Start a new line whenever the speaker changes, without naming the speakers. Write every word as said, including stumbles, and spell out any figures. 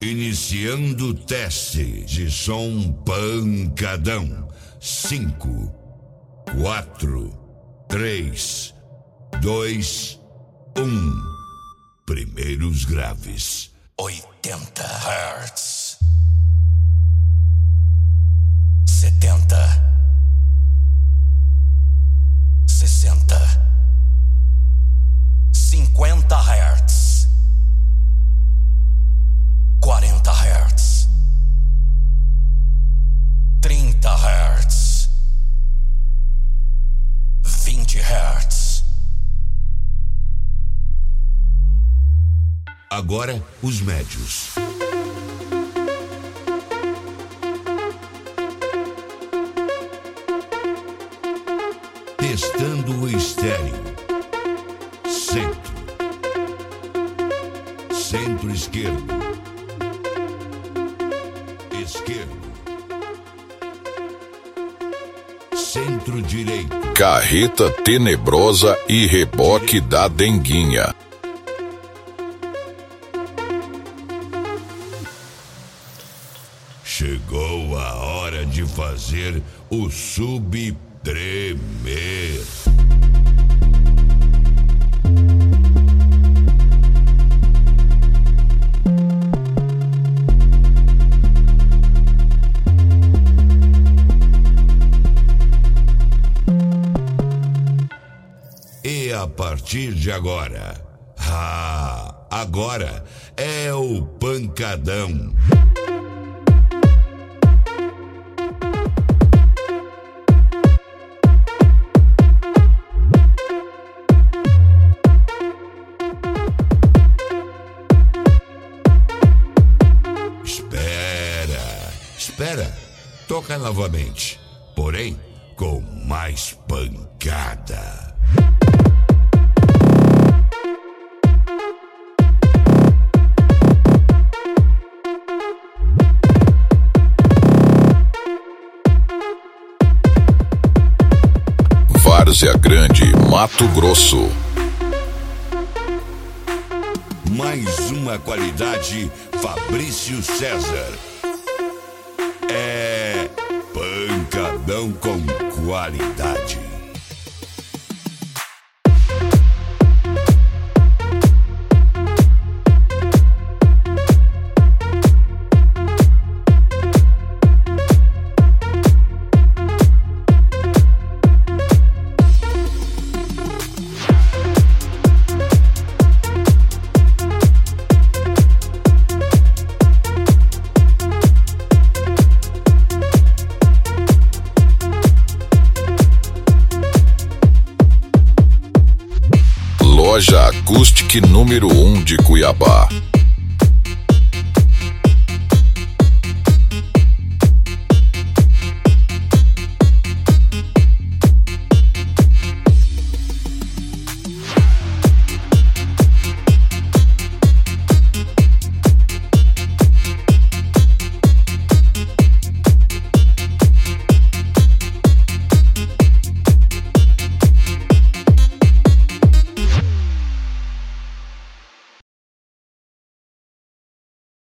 Iniciando o teste de som pancadão. Cinco, quatro, três, dois, um. Primeiros graves.
Oitenta hertz. Setenta. Sessenta. Cinquenta hertz. Quarenta hertz. Trinta hertz. Vinte hertz.
Agora, os médios. Testando o estéreo. Centro. Centro esquerdo. Esquerdo. Centro direito.
Carreta tenebrosa e reboque da denguinha.
Chegou a hora de fazer o sub tremer. E a partir de agora, ah, agora é o pancadão. Espera, espera, toca novamente, porém com mais pancada.
Várzea Grande, Mato Grosso.
Mais uma qualidade Fabrício César. É pancadão com qualidade.
Loja Acústica número um de Cuiabá.